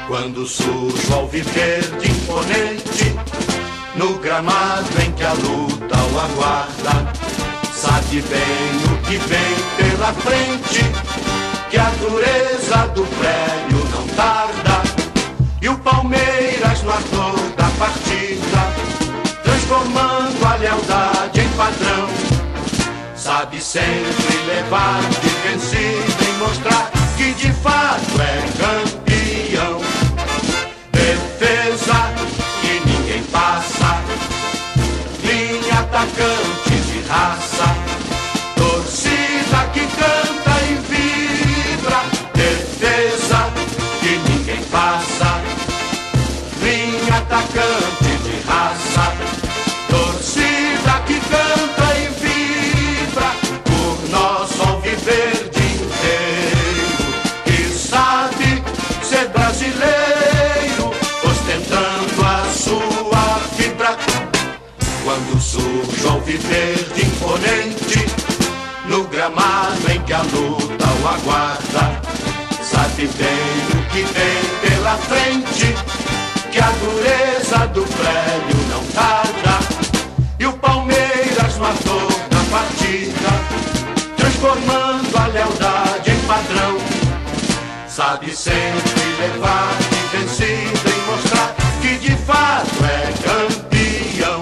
Quando surge o alviverde imponente, no gramado em que a luta o aguarda, sabe bem o que vem pela frente, que a dureza do prédio não tarda. E o Palmeiras no ardor da partida, transformando a lealdade em padrão, sabe sempre levar de vencido e mostrar que de fato é campeão. Defesa que ninguém passa, linha atacante de raça, torcida que canta e vibra. Defesa que ninguém passa, linha atacante de raça, torcida que canta e vibra por nosso alviverde inteiro, que sabe ser brasileiro, ostentando a sua fibra. Quando surge o alviverde imponente, no gramado em que a luta o aguarda, sabe bem o que vem pela frente, que a dureza do prédio não tarda. E o Palmeiras no ardor da partida, transformando a lealdade em padrão, sabe sempre levar de vencida e mostrar que de fato é campeão.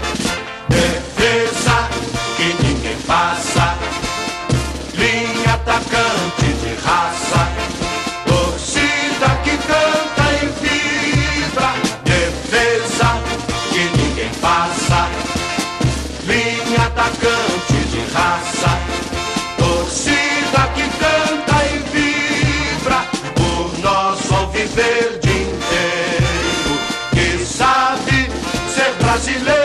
Defesa que ninguém passa, linha atacante de raça, torcida que canta e vibra. Defesa que ninguém passa, linha atacante de raça, torcida que canta e vibra por nosso alviverde inteiro, que sabe ser brasileiro,